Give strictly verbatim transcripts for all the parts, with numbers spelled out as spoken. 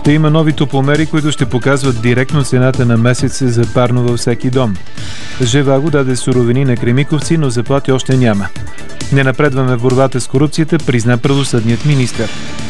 Ще има нови топломери, които ще показват директно цената на месеца за парно във всеки дом. Живаго даде суровини на кремиковци, но заплати още няма. Не напредваме в борбата с корупцията, призна правосъдният министър.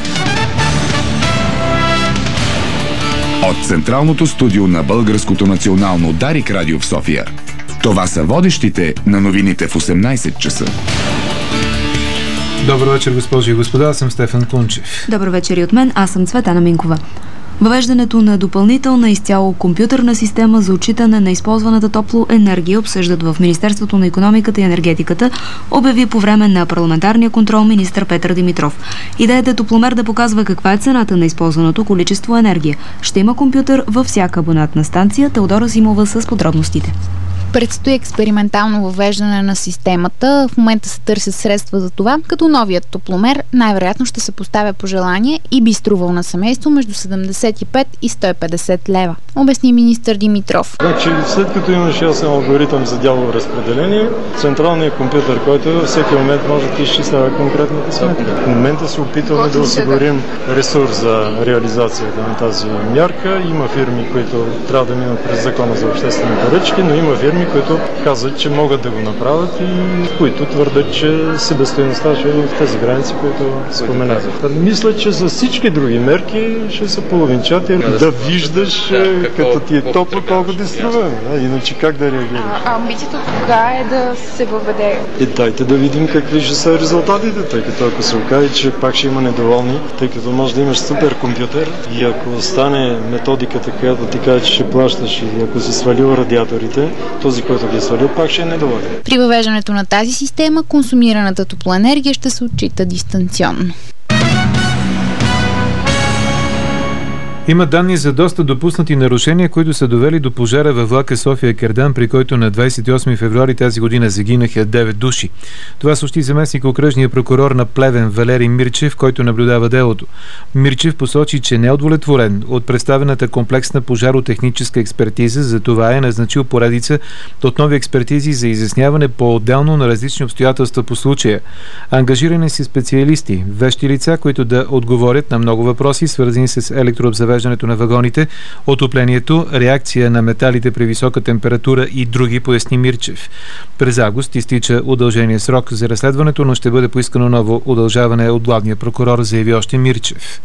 От Централното студио на Българското национално Дарик радио в София. Това са водещите на новините в осемнайсет часа. Добър вечер, госпожи и господа, аз съм Стефан Кунчев. Добър вечер и от мен, аз съм Цветана Минкова. Въвеждането на допълнителна изцяло компютърна система за отчитане на използваната топлоенергия обсъждат в Министерството на икономиката и енергетиката, обяви по време на парламентарния контрол министър Петър Димитров. Идеята е топломер да показва каква е цената на използваното количество енергия. Ще има компютър във всяка абонатна станция. Теодора Зимова с подробностите. Предстои експериментално въвеждане на системата. В момента се търсят средства за това, като новият топломер най-вероятно ще се поставя по желание и би струвал на семейство между седемдесет и пет и сто и петдесет лева, обясни министър Димитров. Значи, след като имаш ясен алгоритъм за дялово разпределение, централният компютър, който във всеки момент може да изчислява конкретната сметка. В момента се опитваме да осигурим ресурс за реализацията на тази мярка. Има фирми, които трябва да минат през закона за обществени поръчки, но има фирми, които казват, че могат да го направят и които твърдят, че себестойността ще е в тези граници, които споменах. Мисля, че за всички други мерки ще са половинчати. Да виждаш като ти е топло, колко ти струва. Иначе как да реагираш? А амбицията кога е да се въведе? И дайте да видим какви ще са резултатите, тъй като ако се окаже, че пак ще има недоволни, тъй като може да имаш суперкомпютър и ако стане методиката, която ти каже, че ще плащаш и ако си свалил радиаторите, този, който ги е свалил, пак ще е недоволен. При въвеждането на тази система, консумираната топлоенергия ще се отчита дистанционно. Има данни за доста допуснати нарушения, които са довели до пожара във влака София-Кердан, при който на двадесет и осми февруари тази година загинаха девет души. Това съобщи заместник окръжния прокурор на Плевен Валери Мирчев, който наблюдава делото. Мирчев посочи, че не е удовлетворен от представената комплексна пожаротехническа експертиза, за това е назначил поредица от нови експертизи за изясняване по-отделно на различни обстоятелства по случая. Ангажирани са специалисти, вещи лица, които да отговорят на много въпроси, свързани с електрообзавеждането на вагоните, отоплението, реакция на металите при висока температура и други, поясни Мирчев. През август изтича удължения срок за разследването, но ще бъде поискано ново удължаване от главния прокурор, заяви още Мирчев.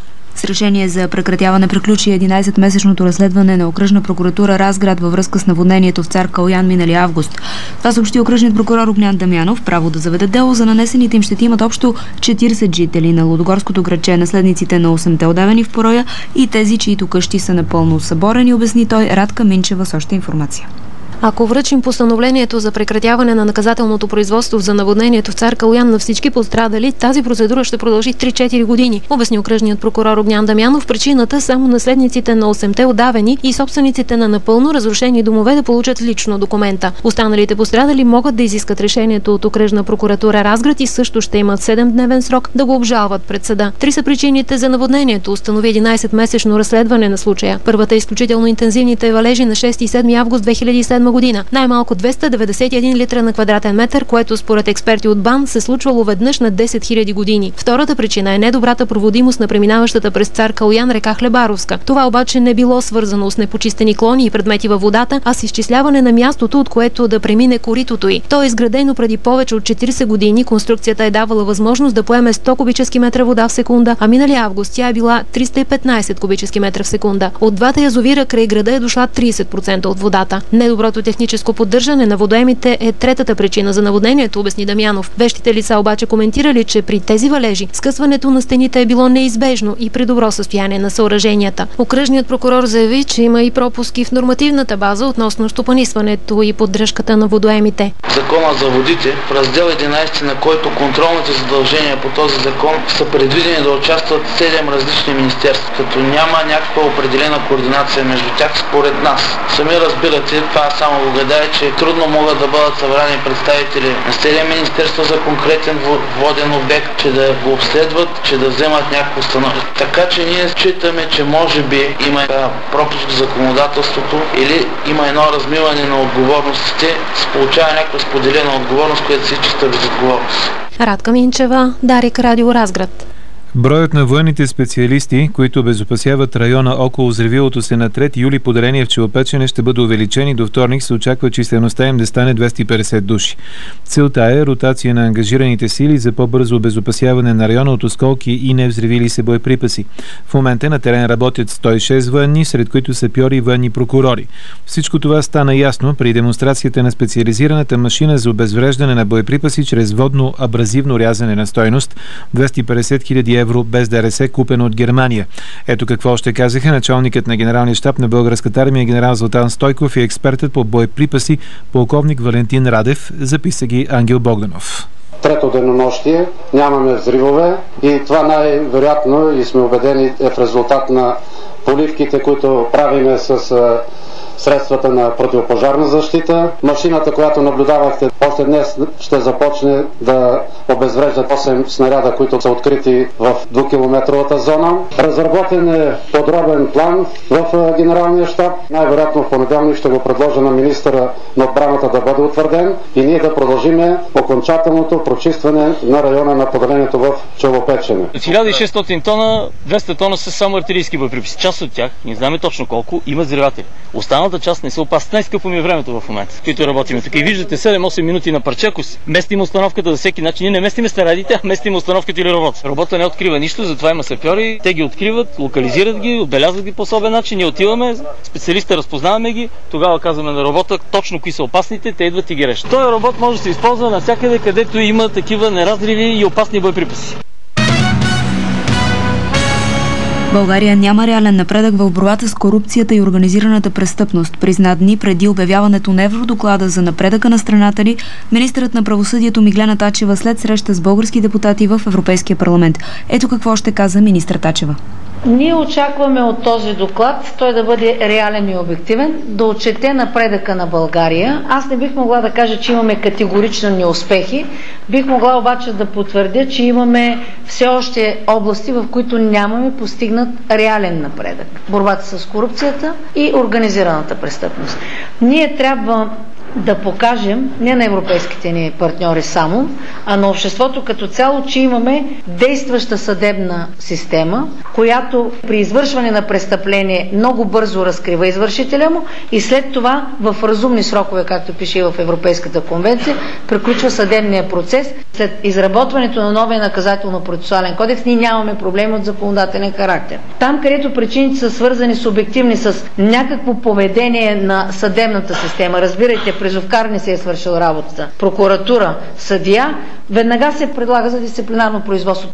С решение за прекратяване приключи единайсетмесечното разследване на окръжна прокуратура Разград във връзка с наводнението в Цар Калоян минали август. Това съобщи окръжният прокурор Огнян Дамянов. Право да заведе дело за нанесените им щети имат общо четирийсет жители на Лудогорското градче, наследниците на осемте удавени в пороя и тези, чието къщи са напълно съборени, обясни той. Радка Минчева с още информация. Ако връчим постановлението за прекратяване на наказателното производство за наводнението в Цар Калоян на всички пострадали, тази процедура ще продължи три-четири години, обясни окръжният прокурор Огнян Дамянов. Причината само наследниците на осемте удавени и собствениците на напълно разрушени домове да получат лично документа. Останалите пострадали могат да изискат решението от окръжна прокуратура Разград и също ще имат седемдневен срок да го обжалват пред съда. Три са причините за наводнението, установи единайсетмесечно разследване на случая. Първата е изключително интензивните валежи на шести и седми август две хиляди и седма година. Най-малко двеста деветдесет и един литра на квадратен метър, което според експерти от БАН се случвало веднъж на десет хиляди години. Втората причина е недобрата проводимост на преминаващата през Цар Калоян река Хлебаровска. Това обаче не било свързано с непочистени клони и предмети във водата, а с изчисляване на мястото, от което да премине коритото й. То е изградено преди повече от четирийсет години. Конструкцията е давала възможност да поеме сто кубически метра вода в секунда, а минали август тя е била триста и петнайсет кубически метра в секунда. От двата язовира край града е дошла трийсет процента от водата. Недоброто техническо поддържане на водоемите е третата причина за наводнението, обясни Дамянов. Вещите лица обаче коментирали, че при тези валежи скъсването на стените е било неизбежно и при добро състояние на съоръженията. Окръжният прокурор заяви, че има и пропуски в нормативната база относно стопанисването и поддръжката на водоемите. Закона за водите, в раздел единайсети, на който контролните задължения по този закон са предвидени да участват седем различни министерства, като няма някаква определена координация между тях според нас. Сами разбирате, това само го гадае, че трудно могат да бъдат събрани представители на седем министерства за конкретен воден обект, че да го обследват, че да вземат някакво становище. Така че ние считаме, че може би има пропуск в законодателството или има едно размиване на отговорностите, се получава някаква споделена отговорност, която се чиста безотговорност. Радка Минчева, Дарик радио Разград. Броят на военните специалисти, които обезопасяват района около взривилото се на трети юли поделение в Челопечене, ще бъде увеличен и до вторник се очаква числеността им да стане двеста и петдесет души. Целта е ротация на ангажираните сили за по-бързо обезопасяване на района от осколки и невзривили се боеприпаси. В момента на терен работят сто и шест военни, сред които сапьори и военни прокурори. Всичко това стана ясно при демонстрацията на специализираната машина за обезвреждане на боеприпаси чрез водно-абразивно рязане на стойност двеста и петдесет хиляди евро без ДРС, купено от Германия. Ето какво още казаха началникът на генералния щаб на българската армия генерал Златан Стойков и експертът по боеприпаси полковник Валентин Радев. Записа ги Ангел Богданов. Трето денонощие, нямаме взривове и това най-вероятно и сме убедени е в резултат на поливките, които правиме с средствата на противопожарна защита. Машината, която наблюдавахте, още днес ще започне да обезврежда осем снаряда, които са открити в двукилометровата зона. Разработен е подробен план в генералния щаб. Най-вероятно в понеделник ще го предложа на министъра на отбраната да бъде утвърден и ние да продължиме окончателното прочистване на района на поделението в Челопечене. хиляда и шестстотин тона, двеста тона са само артилерийски боеприпаси. Част от тях, не знаем точно колко, имат взриватели. Останалата част не са опасни. Най-скъпо ми е времето в момента, в който работим. Тук и виждате седем-осем минути на парче, ако местим установката за всеки начин. Ние не местиме снарядите, а местим установката или робота. Робота не открива нищо, затова има сапьори. Те ги откриват, локализират ги, отбелязват ги по особен начин. Ние отиваме, специалиста разпознаваме ги, тогава казваме на робота точно кои са опасните, те идват и ги решат. Този робот може да се използва навсякъде, където има такива неразриви и опасни боеприпаси. България няма реален напредък в борбата с корупцията и организираната престъпност. Призна дни преди обявяването на Евродоклада за напредъка на страната ни, министърът на правосъдието Миглена Тачева след среща с български депутати в Европейския парламент. Ето какво ще каза министър Тачева. Ние очакваме от този доклад той да бъде реален и обективен, да отчете напредъка на България. Аз не бих могла да кажа, че имаме категорични неуспехи. Бих могла обаче да потвърдя, че имаме все още области, в които нямаме постигнат реален напредък. Борбата с корупцията и организираната престъпност. Ние трябва да покажем, не на европейските ни партньори само, а на обществото като цяло, че имаме действаща съдебна система, която при извършване на престъпление много бързо разкрива извършителя му и след това в разумни срокове, както пише и в Европейската конвенция, приключва съдебния процес. След изработването на новия наказателно-процесуален кодекс ние нямаме проблеми от законодателен характер. Там, където причините са свързани с обективни, с някакво поведение на съдебната система, разбирайте, призовкар не се е свършил работата, прокуратура, съдия, веднага се предлага за дисциплинарно производство.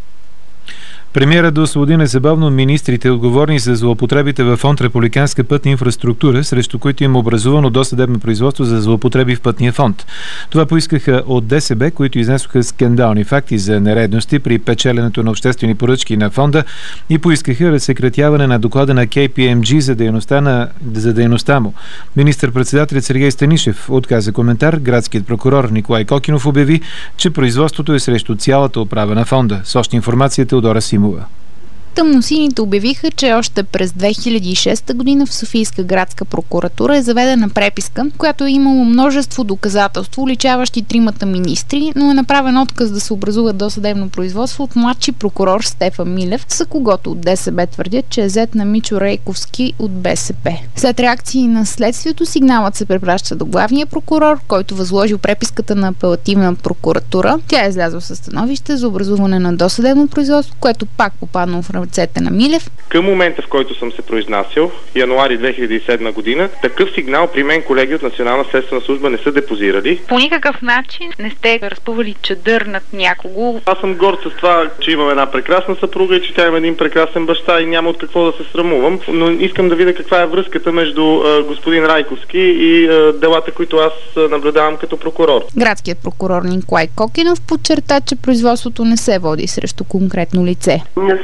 Премиерът да освободи незабавно министрите, отговорни за злоупотребите във фонд Републиканска пътна инфраструктура, срещу които им образувано досъдебно производство за злоупотреби в пътния фонд. Това поискаха от ДСБ, които изнесоха скандални факти за нередности при печеленето на обществени поръчки на фонда и поискаха разсекретяване на доклада на Кей Пи Ем Джи за дейността, на, за дейността му. Министър-председателят Сергей Станишев отказа коментар. Градският прокурор Николай Кокинов обяви, че производството е срещу цялата управа на фонда. С още информацията Одора Симова. Тъмносините обявиха, че още през две хиляди и шеста година в Софийска градска прокуратура е заведена преписка, която е имало множество доказателства, уличаващи тримата министри, но е направен отказ да се образува досъдебно производство от младши прокурор Стефан Милев, за когото от ДСБ твърдят, че е зет на Мичо Рейковски от Бе Се Пе. След реакции на следствието, сигналът се препраща до главния прокурор, който възложил преписката на апелативна прокуратура. Тя е излязла със становище за образуване на досъдебно производство, което пак попадна в ръцете на Милев. Към момента, в който съм се произнасял, януари две хиляди и седма година, такъв сигнал при мен колеги от Национална следствена служба не са депозирали. По никакъв начин не сте разпъвали чадър над някого. Аз съм горд с това, че имам една прекрасна съпруга и че тя има един прекрасен баща и няма от какво да се срамувам, но искам да видя каква е връзката между а, господин Райковски и а, делата, които аз а, наблюдавам като прокурор. Градският прокурор Николай Кокинов подчерта, че производството не се води срещу конкретно лице. Не се води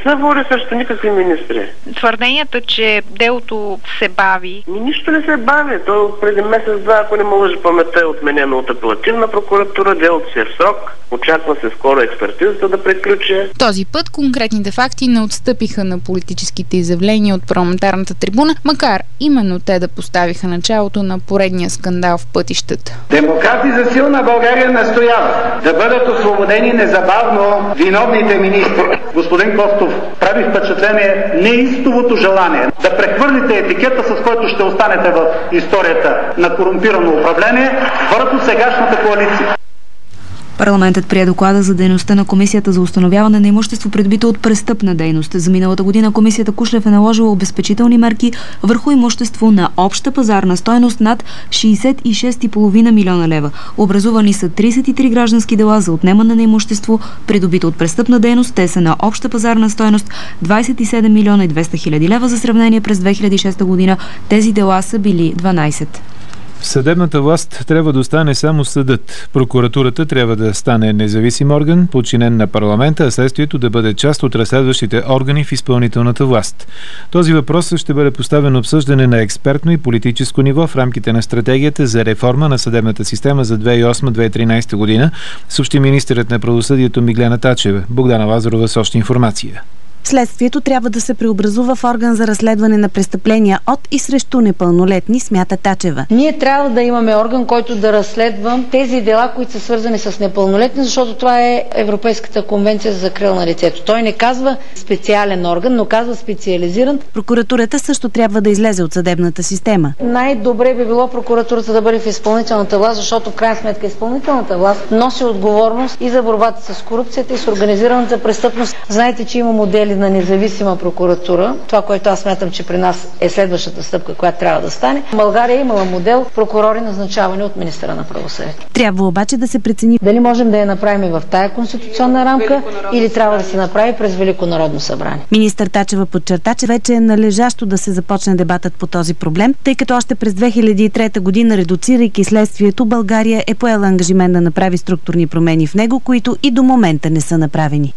срещу никакви министри. Твърденията, че делото се бави. Нищо не се бави. То преди месец-два, ако не ме лъжи паметта, е отменено от апелативна прокуратура, делото си е в срок. Очаква се скоро експертизата да приключи. Този път конкретните факти не отстъпиха на политическите изявления от парламентарната трибуна, макар именно те да поставиха началото на поредния скандал в пътищата. Демократи за силна България настояват да бъдат освободени незабавно виновните министри. Господин Костов, прави впечатление неистовото желание да прехвърлите етикета, с който ще останете в историята на корумпирано управление, върху сегашната коалиция. Парламентът прие доклада за дейността на Комисията за установяване на имущество, придобито от престъпна дейност. За миналата година Комисията Кушлев е наложила обезпечителни мерки върху имущество на обща пазарна стойност над шейсет и шест цяло и пет милиона лева. Образувани са тридесет и три граждански дела за отнемане на имущество, придобито от престъпна дейност. Те са на обща пазарна стойност двадесет и седем милиона и двеста хиляди лева. За сравнение, през две хиляди и шеста година тези дела са били дванадесет. В съдебната власт трябва да остане само съдът. Прокуратурата трябва да стане независим орган, подчинен на парламента, а следствието да бъде част от разследващите органи в изпълнителната власт. Този въпрос ще бъде поставен на обсъждане на експертно и политическо ниво в рамките на стратегията за реформа на съдебната система за две хиляди и осма - две хиляди и тринадесета година, съобщи министърът на правосъдието Миглена Тачева. Богдана Лазарова с още информация. Следствието трябва да се преобразува в орган за разследване на престъпления от и срещу непълнолетни, смята Тачева. Ние трябва да имаме орган, който да разследва тези дела, които са свързани с непълнолетни, защото това е Европейската конвенция за закрила на детето. Той не казва специален орган, но казва специализиран. Прокуратурата също трябва да излезе от съдебната система. Най-добре би било прокуратурата да бъде в изпълнителната власт, защото в крайна сметка изпълнителната власт носи отговорност и за борбата с корупцията и с организираната престъпност. Знаете, че има модели на независима прокуратура. Това, което аз смятам, че при нас е следващата стъпка, която трябва да стане. България е имала модел прокурори, назначавани от министъра на правосъдието. Трябва обаче да се прецени дали можем да я направим в тая конституционна рамка или трябва да се направи през Велико народно събрание. Министър Тачева подчерта, че вече е належащо да се започне дебатът по този проблем, тъй като още през две хиляди и трета година, редуцирайки следствието, България е поела ангажимент да направи структурни промени в него, които и до момента не са направени.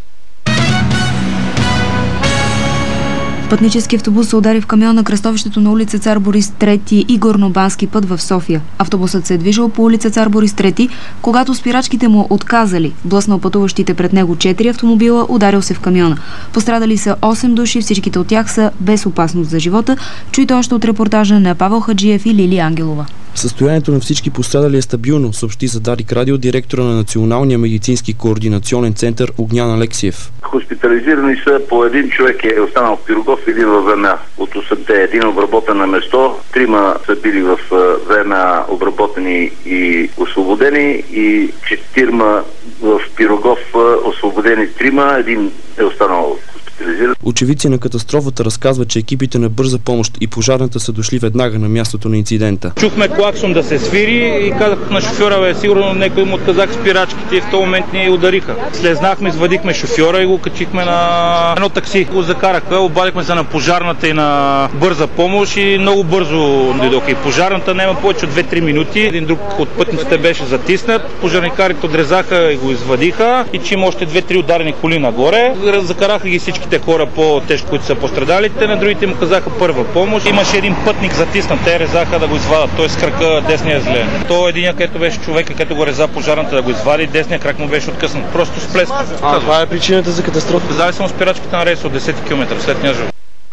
Пътнически автобус се удари в камион на кръстовището на улица Цар Борис трети и Горнобански път в София. Автобусът се е движил по улица Цар Борис трети, когато спирачките му отказали. Блъснал пътуващите пред него четири автомобила, ударил се в камиона. Пострадали са осем души, всичките от тях са без опасност за живота. Чуйте още от репортажа на Павел Хаджиев и Лили Ангелова. Състоянието на всички пострадали е стабилно, съобщи за Дарик Радио директора на Националния медицински координационен център Огнян Алексиев. Хоспитализирани са по един човек е останал в Пирогов, един във ВМА. От осемте един обработен на место, трима са били в ВМА обработени и освободени и четирма в Пирогов освободени трима, един е останал. Очевидци на катастрофата разказват, че екипите на бърза помощ и пожарната са дошли веднага на мястото на инцидента. Чухме клаксон да се свири и казах на шофьора, бе, сигурно някой му отказах спирачките и в този момент ни удариха. Слезнахме, извадихме шофьора и го качихме на едно такси. Го закараха, обадихме се на пожарната и на бърза помощ и много бързо дойдоха. И пожарната няма повече от две-три минути. Един друг от пътниците беше затиснат, пожарникарите отрезаха и го извадиха и че има още две-три ударени коли нагоре. Закараха ги всички хора по-тежко, които са пострадалите, на другите му казаха първа помощ. Имаше един пътник затиснат, те резаха да го извадат, той с крака десния е зле. То един, където беше човека, където го реза пожарната да го извади, десния крак му беше откъснат. Просто с плеск. А, това е причината за катастрофа. Казали съм спирачката на рейса от десет километра след Княжево.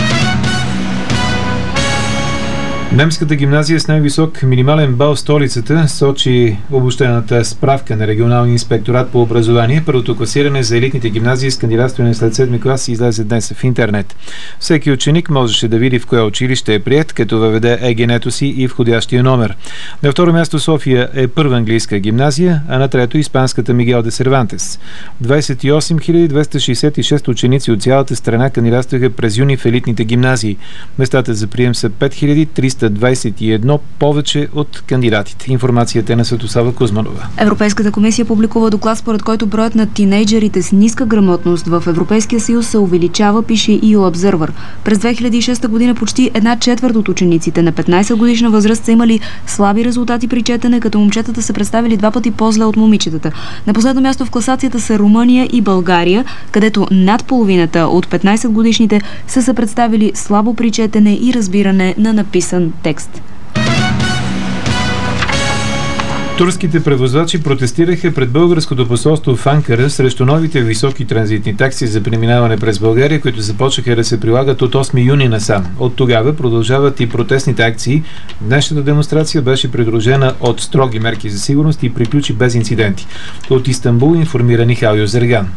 Немската гимназия с най-висок минимален бал в столицата сочи обобщената справка на регионалния инспекторат по образование. Първото класиране за елитните гимназии с кандидатстване след седми клас излезе днес в интернет. Всеки ученик можеше да види в кое училище е приет, като въведе ЕГН-то си и входящия номер. На второ място София е първа английска гимназия, а на трето испанската Мигел де Сервантес. двадесет и осем хиляди двеста шейсет и шест ученици от цялата страна кандидатстваха през юни в елитните гимназии. Местата за прием са пет хиляди триста са двадесет и едно повече от кандидатите. Информацията е на Светослава Кузманова. Европейската комисия публикува доклад, според който броят на тинейджерите с ниска грамотност в Европейския съюз се увеличава, пише и ю Observer. През две хиляди и шеста година почти една четвърт от учениците на петнадесет годишна възраст са имали слаби резултати при четене, като момчетата са представили два пъти по-зле от момичетата. На последно място в класацията са Румъния и България, където над половината от петнадесет годишните са се представили слабо при четене и разбиране на написан текст. Турските превозвачи протестираха пред българското посолство в Анкара срещу новите високи транзитни такси за преминаване през България, които започнаха да се прилагат от осми юни насам. От тогава продължават и протестните акции. Днешната демонстрация беше придружена от строги мерки за сигурност и приключи без инциденти. От Истанбул информира Михаил Юзерган.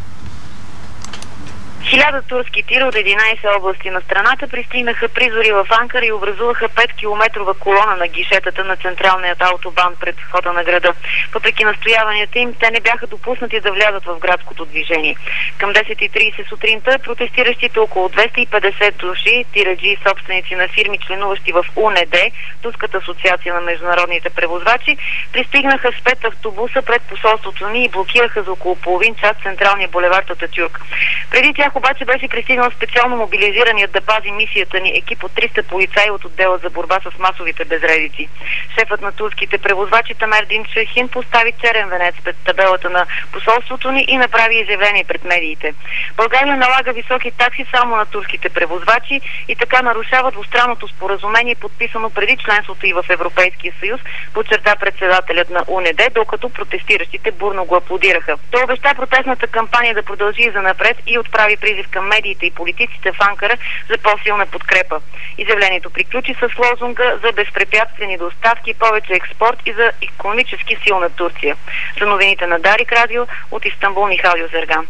Хиляда турски тира от единадесет области на страната пристигнаха при зори в Анкара и образуваха петкилометрова колона на гишетата на централният автобан пред входа на града. Въпреки настояванията им, те не бяха допуснати да влязат в градското движение. Към десет и тридесет сутринта протестиращите около двеста и петдесет души, тираджи и собственици на фирми, членуващи в У Н Д, Турската асоциация на международните превозвачи, пристигнаха с пет автобуса пред посолството ни и блокираха за около половин час централния булевард Ататюрк. Преди тях обаче беше пристигнал специално мобилизираният да пази мисията ни екип от триста полицаи от отдела за борба с масовите безредици. Шефът на турските превозвачи Тамердин Шахин постави черен венец пред табелата на посолството ни и направи изявление пред медиите. България налага високи такси само на турските превозвачи и така нарушава двустранното споразумение, подписано преди членството и в Европейския съюз, подчерта председателят на У Н Д, докато протестиращите бурно го аплодираха. Той обеща протестната кампания да продължи и занапред и отправи призив към медиите и политиците в Анкара за по-силна подкрепа. Изявлението приключи с лозунга за безпрепятствени доставки, повече експорт и за икономически силна Турция. За новините на Дарик Радио от Истанбул, Михаил Юзерган.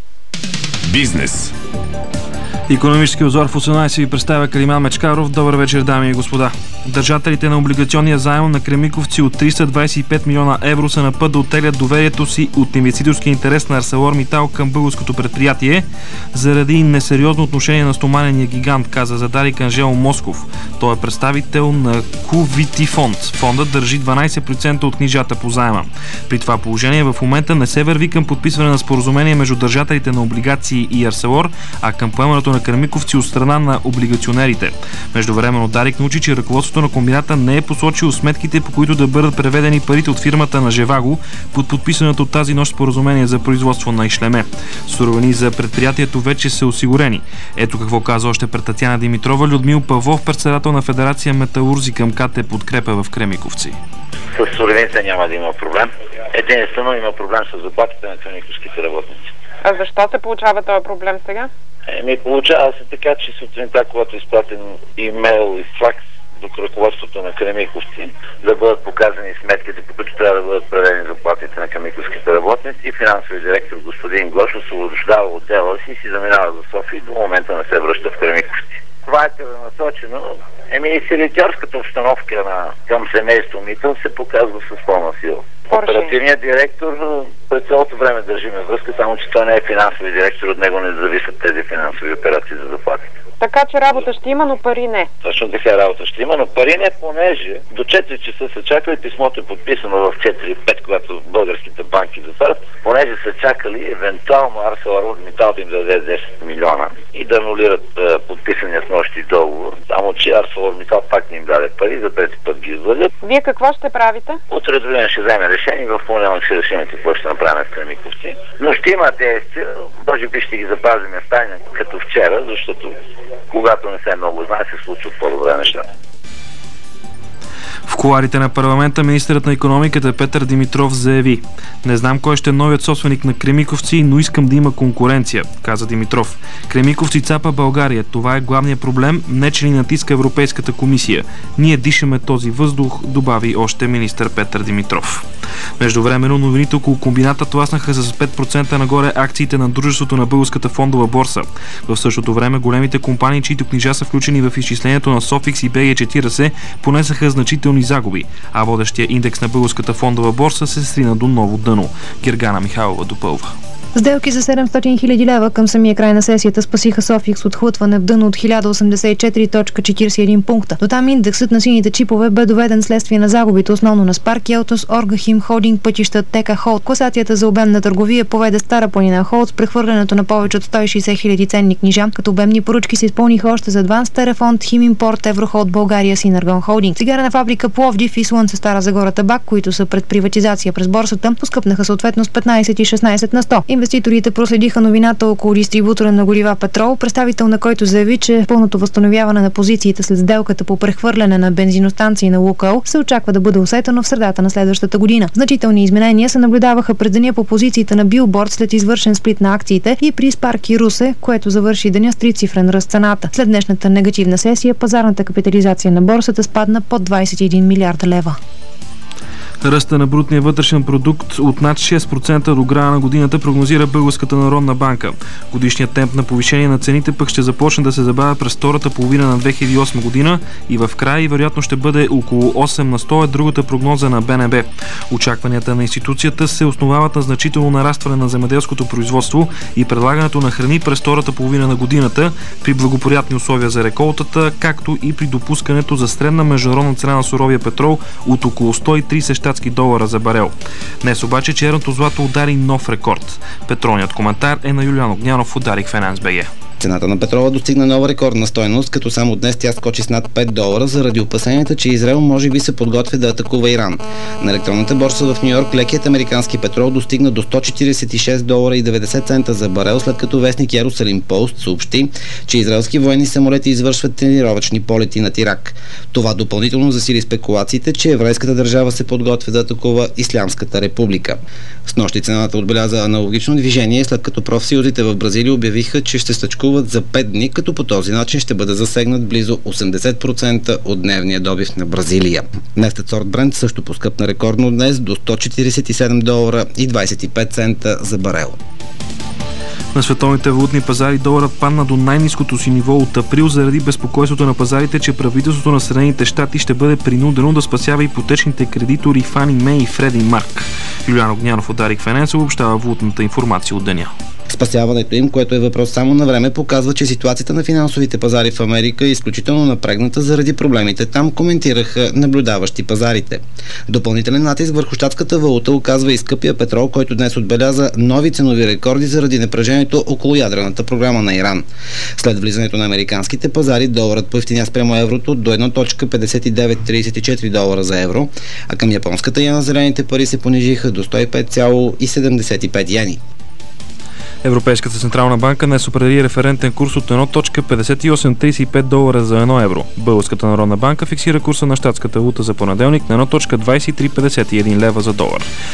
Бизнес. Икономически обзор в осемнадесет ви представя Калиман Мечкаров. Добър вечер, дами и господа. Държателите на облигационния заем на Кремиковци от триста двадесет и пет милиона евро са на път да оттеглят доверието си от инвеститорски интерес на ArcelorMittal към българското предприятие заради несериозно отношение на стоманения гигант, каза за Дарик Анжел Москов. Той е представител на Ку Ви Ти фонд. Фондът държи дванадесет процента от книжата по заема. При това положение в момента не се върви към подписване на споразумение между държателите на облигации и Арселор, а към поемането на Кремиковци от страна на облигационерите. Междувременно Дарик научи, че ръководството на комбината не е посочило сметките, по които да бъдат преведени парите от фирмата на Живаго под подписаното от тази нощ споразумение за производство на ишлеме. Суровини за предприятието вече са осигурени. Ето какво каза още пред Татяна Димитрова Людмил Павлов, председател на Федерация Металурзи към КТ Подкрепа в Кремиковци. С суровините няма да има проблем. Единствено има проблем с заплатите на кремиковските работници. А защо се получава този проблем сега? Еми, получава се така, че сутринта, когато е изпратен имейл и факс до ръководството на Кремиковци, да бъдат показани сметките, по които трябва да бъдат преведени заплатите на кремиковските работници, и финансовият директор господин Гош освобождава отдела си и си заминава за София и до момента не се връща в Кремиковци. Това е целенасочено. Еми и селитьорската обстановка на, към семейство Митъл се показва с пълна сила. Оперативният директор през цялото време държиме връзка, само че той не е финансови директор, от него не зависят тези финансови операции за заплатите. Така че работа ще има, но пари не. Точно така работа ще има, но пари не, понеже до четири часа се чака и писмото е подписано в четири пет, когато българските банки затварят, понеже са чакали евентуално ArcelorMittal да им даде десет милиона и да анулират е, подписания с нощи договор, само че ArcelorMittal пак не им даде пари, за трети път ги извъдят. Вие какво ще правите? Утре до ден ще вземе решение, в понеделник ще решим какво ще направим с Кремиковци. Но ще има действия, може би ще ги запазим в тайна като вчера, защото когато не се много знае, се случват по-добре неща. В кулоарите на парламента министърът на икономиката Петър Димитров заяви: "Не знам кой ще е новият собственик на Кремиковци, но искам да има конкуренция", каза Димитров. "Кремиковци цапа България. Това е главният проблем, не че ни натиска Европейската комисия. Ние дишаме този въздух", добави още министър Петър Димитров. Междувременно новините около комбината тласнаха с пет процента нагоре акциите на дружеството на Българската фондова борса. В същото време големите компании, чието книжа са включени в изчислението на Софикс и Б Г четиридесет, понесаха значителни загуби, а водещия индекс на Българската фондова борса се срина до ново дъно. Гергана Михайлова допълва. Сделки за седемстотин хиляди лева към самия край на сесията спасиха Софикс от хлътване в дъно от хиляда осемдесет и четири цяло четиридесет и един пункта. До там индексът на сините чипове бе доведен следствие на загубите основно на Спарк, Елтос, Оргахим, Холдинг, пътища, Тека Холд. Класацията за обем на търговия поведе Стара планина Холд с прехвърлянето на повече от сто и шейсет хиляди ценни книжа, като обемни поръчки се изпълниха още за Адванс, Терафонд, Химимпорт, Еврохолд, България, Синергон Холдинг. Цигарена фабрика Пловдив и Слънце Стара Загора Табак, които са пред приватизация през борсата, поскъпнаха съответно с петнайсет и шестнайсет на сто. Инвеститорите проследиха новината около дистрибутора на горива Петрол, представител на който заяви, че пълното възстановяване на позициите след сделката по прехвърляне на бензиностанции на Лукойл се очаква да бъде усетено в средата на следващата година. Значителни изменения се наблюдаваха през деня по позициите на Билборд след извършен сплит на акциите и при Спарк и Русе, което завърши деня с трицифрен ръст цената. След днешната негативна сесия пазарната капитализация на борсата спадна под двайсет и един милиарда лева. Ръста на брутния вътрешен продукт от над шест процента до края на годината прогнозира Българската народна банка. Годишният темп на повишение на цените пък ще започне да се забавя през втората половина на две хиляди и осма година и в края и вероятно ще бъде около осем на сто е другата прогноза на Б Н Б. Очакванията на институцията се основават на значително нарастване на земеделското производство и предлагането на храни през втората половина на годината при благоприятни условия за реколтата, както и при допускането за средна международна цена на суровия петрол от около сто и трийсет щатски долара за барел. Днес обаче черното злато удари нов рекорд. Петролният коментар е на Юлиан Огнянов от Дарик Финанс БГ. Цената на петрола достигна нова рекордна стойност, като само днес тя скочи с над пет долара заради опасенията, че Израел може би се подготвя да атакува Иран. На електронната борса в Ню Йорк лекият американски петрол достигна до сто четирийсет и шест долара и деветдесет цента за барел, след като вестник Йерусалим Пост съобщи, че израелски военни самолети извършват тренировъчни полети над Ирак. Това допълнително засили спекулациите, че еврейската държава се подготвя да атакува Ислямската република. Снощи цената отбеляза аналогично движение, след като профсъюзите в Бразилия обявиха, че ще стачкуват за пет дни, като по този начин ще бъде засегнат близо осемдесет процента от дневния добив на Бразилия. Нефтът сорт Брент също поскъпна рекордно днес до сто четирийсет и седем долара и двайсет и пет цента за барел. На световните валутни пазари доларът падна до най-ниското си ниво от април заради безпокойството на пазарите, че правителството на Съединените щати ще бъде принудено да спасява ипотечните кредитори Фани Мей и Фреди Марк. Юлиан Огнянов от Дарик Финанс обобщава валутната информация от деня. Спасяването им, което е въпрос само на време, показва, че ситуацията на финансовите пазари в Америка е изключително напрегната заради проблемите там, коментираха наблюдаващи пазарите. Допълнителен натиск върху щатската валута оказва и скъпия петрол, който днес отбеляза нови ценови рекорди заради напрежението около ядрената програма на Иран. След влизането на американските пазари, доларът поевтиня спрямо еврото до едно цяло петдесет и девет трийсет и четири долара за евро, а към японската йена зелените пари се понижиха до сто и пет цяло седемдесет и пет йени. Европейската централна банка днес определи референтен курс от едно цяло петдесет и осем трийсет и пет долара за едно евро. Българската народна банка фиксира курса на щатската валута за понеделник на едно цяло двайсет и три петдесет и един лева за долар.